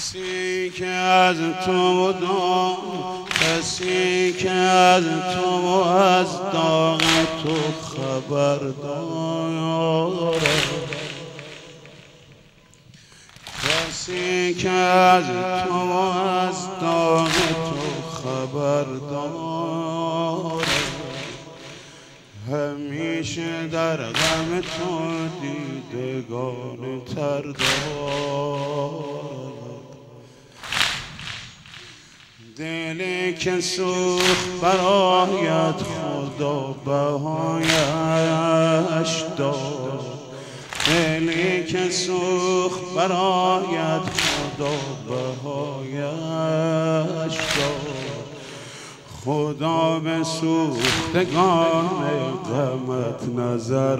کسی که از تو و کسی که از تو و از داغ تو خبر دارد، کسی که از تو و از داغ تو خبر دارد، همیشه در غم تو دیدگان تر دارد. دلی که سوخت برایت خدا بهایش داد، دلی که سوخت برایت خدا بهایش داد. خدا به سوختگان غمت نظر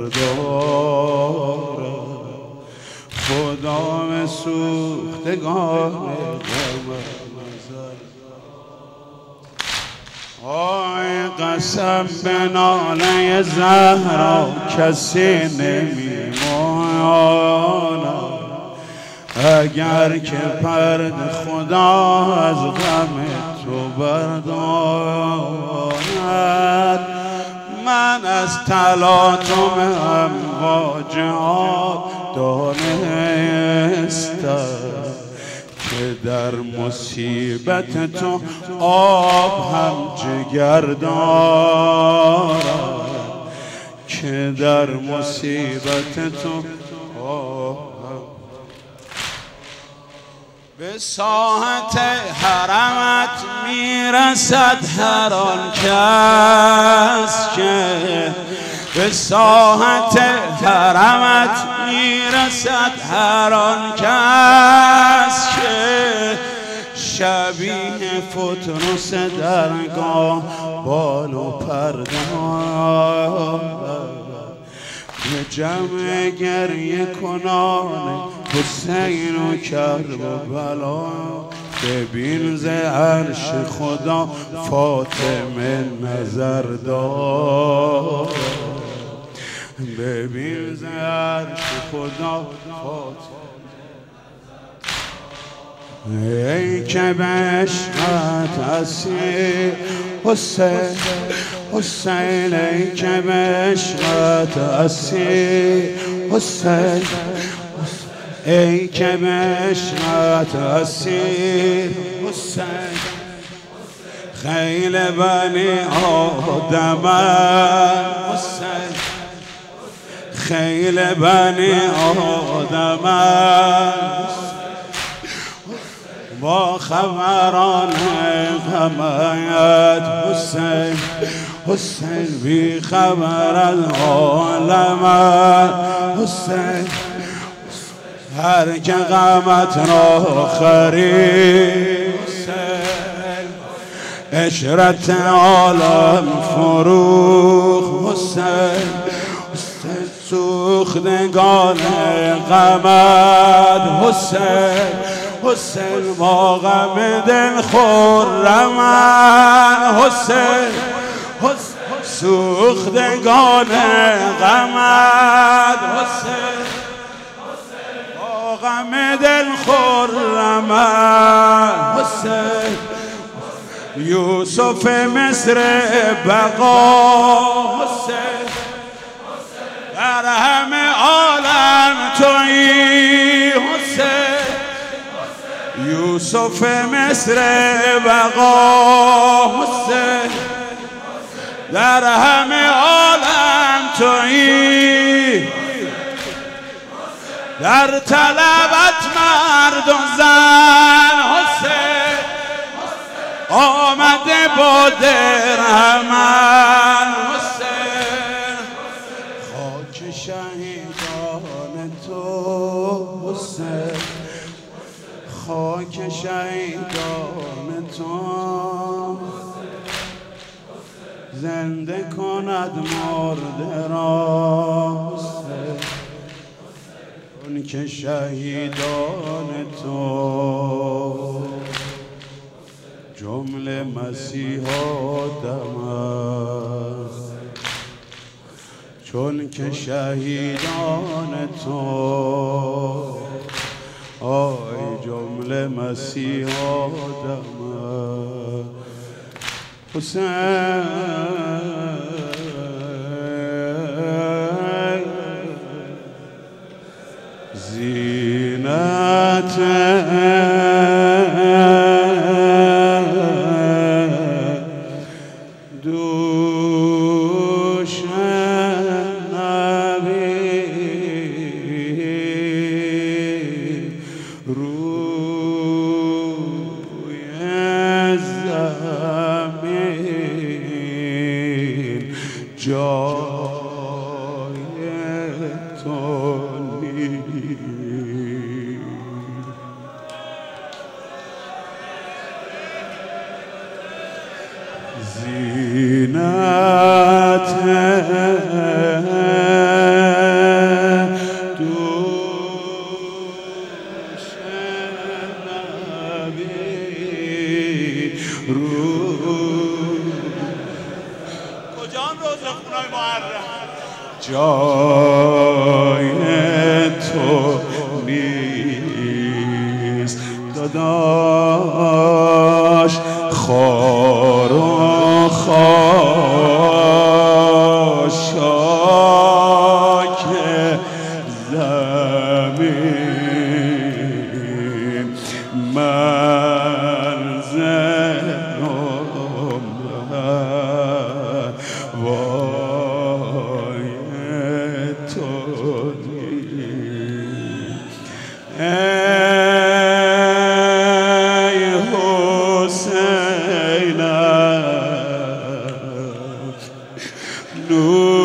دارد، خدا به سوختگان غمت نظر دارد. آی قسم به ناله زهرا کسی نمیماند، اگر که پرد خدا از غم تو بردارد. من از تلاطم امواج آب دانستم که در مصیبت تو آب هم جگر دارد، که در مصیبت تو آب به ساحت حرمت میرسد هر آن کس که به ساحت حرمت میرسد هر آن کس که شبیه فتنس درگاه بال و پردار به جمع گریه کنان حسین و کربلا. ببین ز عرش خدا فاطمه نظر داد، ببین ز عرش خدا فاطمه. ای که به عشقت اسیر حسین، حسین ای که به عشقت اسیر حسین، ای که به عشقت اسیر حسین. خیل بنی آدم حسین، خیل بنی آدم با خبران غمت حسین، حسین بی خبر از عالمت حسین. هر که غمت را خرید حسین، عشرت عالم فروخ حسین، حسین سوختگان غمت حسین، حسین با غم دل خرمن حسین، حسین سوختگان غمت حسین، با غم دل خرمن حسین. یوسف مصر بقا حسین، در همه عالم تویی حسین. یوسف مصر بقا حسین، در همه عالم تویی. در طلبت مرد و زن حسین، آمده با درهمن حسین. خاک شهیدان تو حسین، خاک شهیدان تو زنده کند مرده را حسین. اون که شهیدان تو جمله مسیحا دم است، چون که شهیدان تو آی جمله حال مسیح آدم حسین زینت دوش نبی روی زمین جای تو زینت دوش نبی کجا روز خونای محرم جای تو نیست داداش خار و خاشاک زمین مرز نمره وای تو ای حسین نور